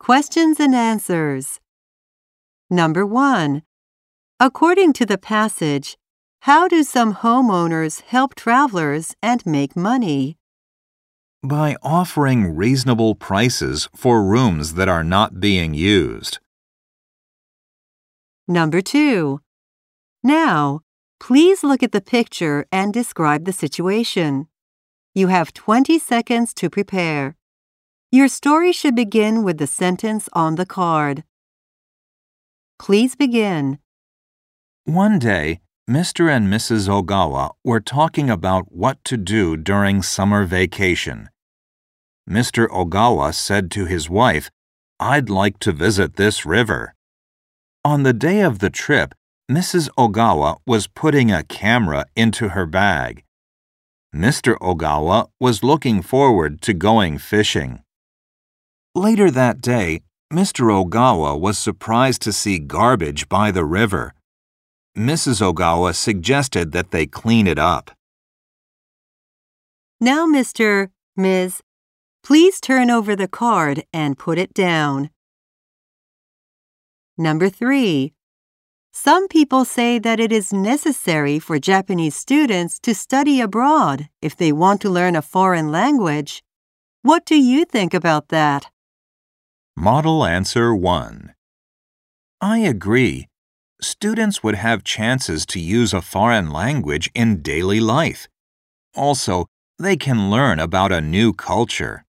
Questions and answers. Number 1. According to the passage, how do some homeowners help travelers and make money? By offering reasonable prices for rooms that are not being used. Number 2. Now, please look at the picture and describe the situation. You have 20 seconds to prepare. Your story should begin with the sentence on the card. Please begin. One day, Mr. and Mrs. Ogawa were talking about what to do during summer vacation. Mr. Ogawa said to his wife, "I'd like to visit this river." On the day of the trip, Mrs. Ogawa was putting a camera into her bag. Mr. Ogawa was looking forward to going fishing. Later that day, Mr. Ogawa was surprised to see garbage by the river. Mrs. Ogawa suggested that they clean it up. Now, Ms., please turn over the card and put it down. Number 3. Some people say that it is necessary for Japanese students to study abroad if they want to learn a foreign language. What do you think about that? Model answer 1. I agree. Students would have chances to use a foreign language in daily life. Also, they can learn about a new culture.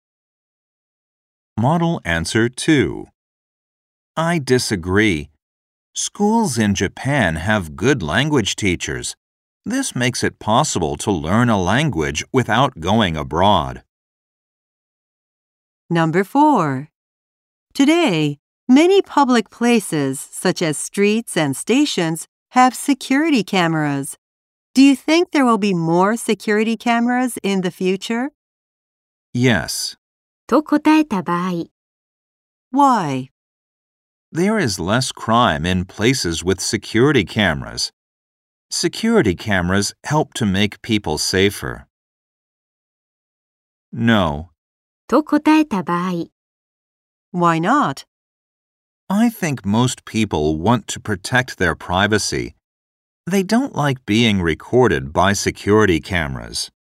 Model answer 2. I disagree. Schools in Japan have good language teachers. This makes it possible to learn a language without going abroad. Number 4. Today, many public places, such as streets and stations, have security cameras. Do you think there will be more security cameras in the future? Yes. と答えた場合、 Why? There is less crime in places with security cameras. Security cameras help to make people safer. No. と答えた場合、 Why not? I think most people want to protect their privacy. They don't like being recorded by security cameras.